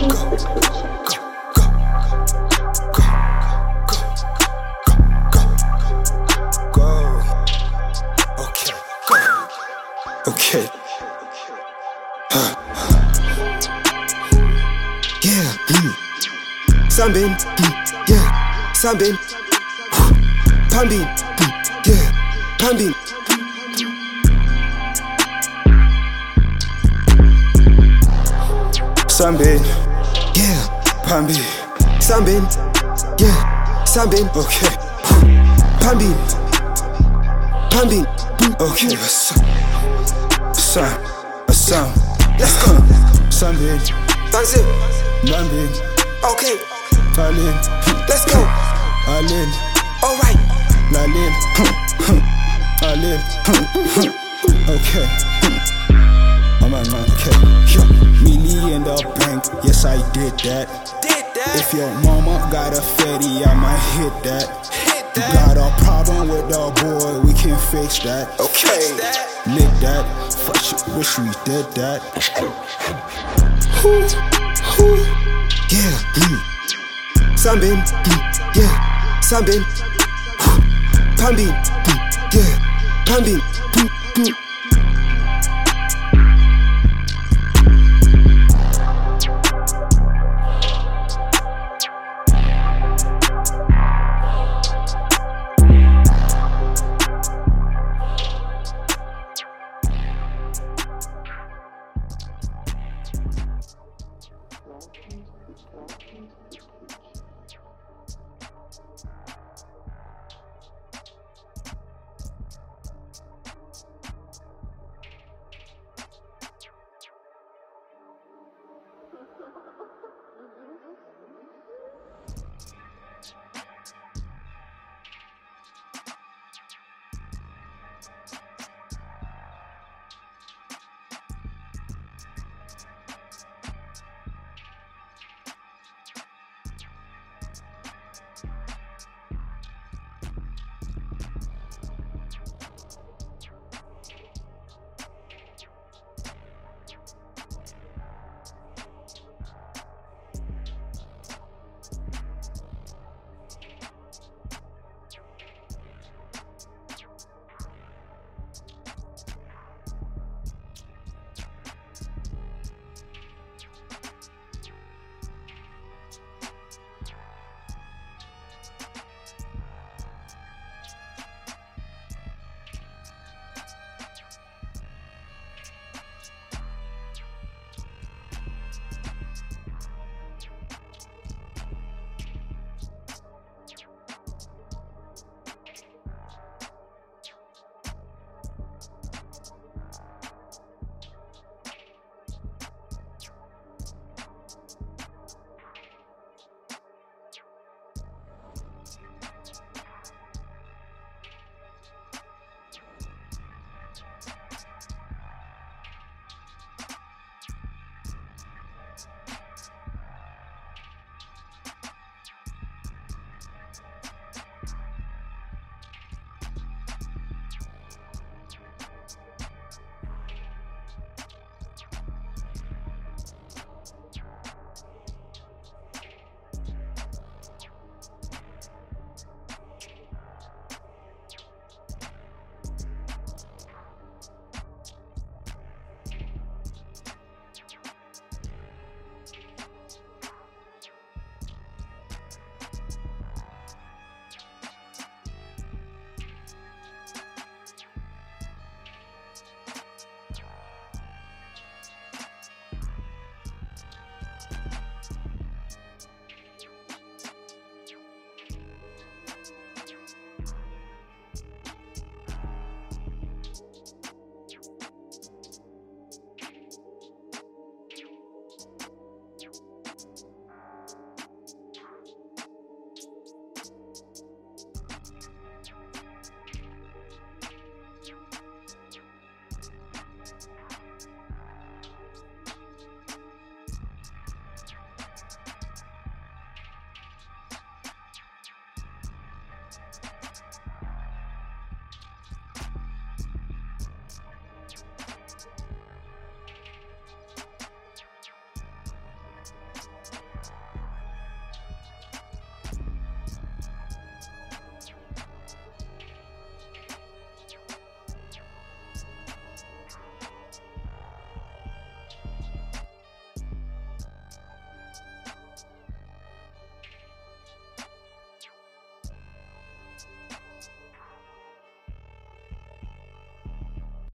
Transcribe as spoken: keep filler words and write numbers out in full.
Okay. Huh. Yeah. Mm. Sambin. Mm. Yeah. Sambin. Pambin. Mm. Yeah. Pambin. Sambin. Yeah. Pambin. Sambin. Yeah. Sambin. Okay. Pambin. Pambin. Okay. What's up? Sam, a Sam, let's go. Sambin, Fancy, Bambin, okay, Talin, let's go. Alin, Alright, Lalin, Alin, okay. Oh man, man, okay. Millie in the bank, yes I did that. did that. If your mama got a fatty, I might hit that. Hit You that. got a problem with the boy, we can fix that. Okay. Fix that. Lick that, fuck shit, wish we did that. Yeah, mm. Sambin, mm. Yeah, Sambin, Pambin, mm. Yeah, Pambin, mm. Mm. Thank you.